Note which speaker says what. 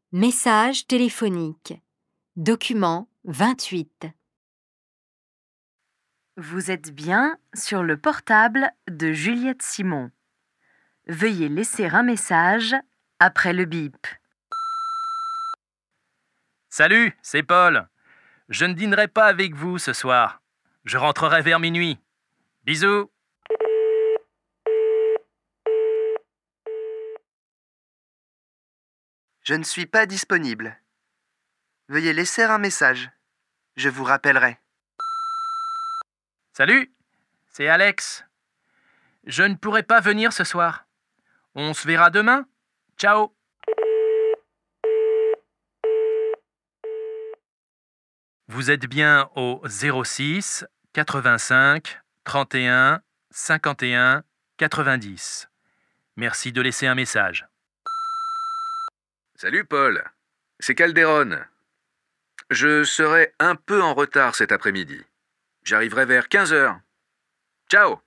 Speaker 1: Message téléphonique. Document 28. Vous êtes bien sur le portable de Juliette Simon. Veuillez laisser un message après le bip.
Speaker 2: Salut, c'est Paul. Je ne dînerai pas avec vous ce soir. Je rentrerai vers minuit. Bisous.
Speaker 3: Je ne suis pas disponible. Veuillez laisser un message. Je vous rappellerai.
Speaker 2: Salut, c'est Alex. Je ne pourrai pas venir ce soir. On se verra demain. Ciao. Vous êtes bien au 06 85 31 51 90. Merci de laisser un message.
Speaker 4: Salut Paul, c'est Calderon. Je serai un peu en retard cet après-midi. J'arriverai vers 15h. Ciao!